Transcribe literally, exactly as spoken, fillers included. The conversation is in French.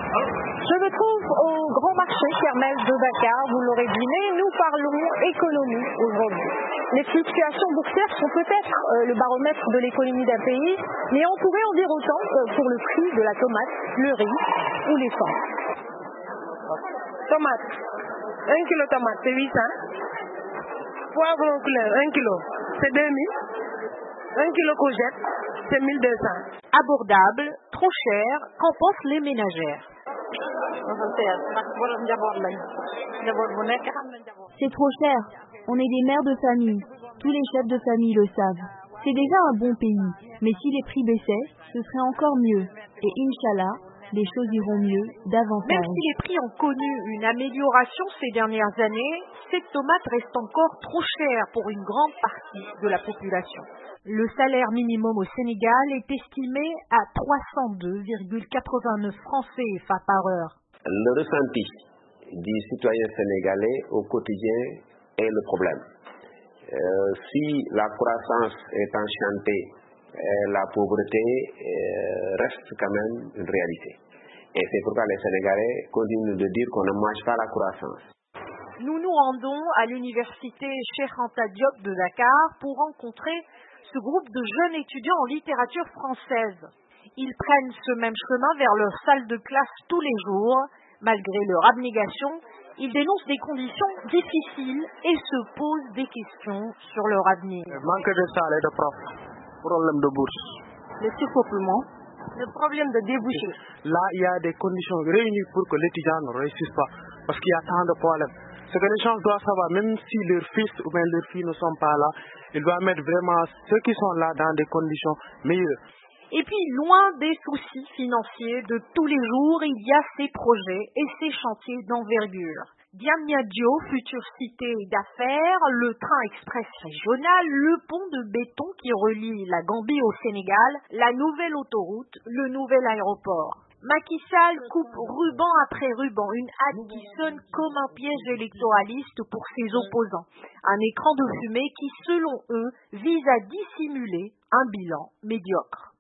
Je me trouve au grand marché Kermesse de Dakar, vous l'aurez deviné, nous parlons économie aujourd'hui. Les fluctuations boursières sont peut-être euh, le baromètre de l'économie d'un pays, mais on pourrait en dire autant euh, pour le prix de la tomate, le riz ou l'essence. Tomate, un kilo tomate c'est huit cents. Poivron couleur, un kilo, c'est deux mille. un kilo courgette, c'est mille deux cents. Abordable, trop cher, qu'en pensent les ménagères? C'est trop cher. On est des mères de famille. Tous les chefs de famille le savent. C'est déjà un bon pays, mais si les prix baissaient, ce serait encore mieux. Et Inch'Allah, les choses iront mieux davantage. Même si les prix ont connu une amélioration ces dernières années, cette tomate reste encore trop chère pour une grande partie de la population. Le salaire minimum au Sénégal est estimé à trois cent deux virgule quatre-vingt-neuf francs C F A par heure. Le ressenti du citoyen sénégalais au quotidien est le problème. Euh, si la croissance est enchantée, euh, la pauvreté euh, reste quand même une réalité. Et c'est pourquoi les Sénégalais continuent de dire qu'on ne mange pas la croissance. Nous nous rendons à l'université Cheikh Anta Diop de Dakar pour rencontrer ce groupe de jeunes étudiants en littérature française. Ils prennent ce même chemin vers leur salle de classe tous les jours. Malgré leur abnégation, ils dénoncent des conditions difficiles et se posent des questions sur leur avenir. Manque de salle et de profs, problème de bourse. Le surpeuplement, le problème de débouchés. Là, il y a des conditions réunies pour que l'étudiant ne réussisse pas, parce qu'il y a tant de problèmes. Ce que les gens doivent savoir, même si leurs fils ou bien leurs filles ne sont pas là, ils doivent mettre vraiment ceux qui sont là dans des conditions meilleures. Et puis, loin des soucis financiers de tous les jours, il y a ces projets et ces chantiers d'envergure. Diamniadio, future cité d'affaires, le train express régional, le pont de béton qui relie la Gambie au Sénégal, la nouvelle autoroute, le nouvel aéroport. Macky Sall coupe ruban après ruban, une hâte qui sonne comme un piège électoraliste pour ses opposants. Un écran de fumée qui, selon eux, vise à dissimuler un bilan médiocre.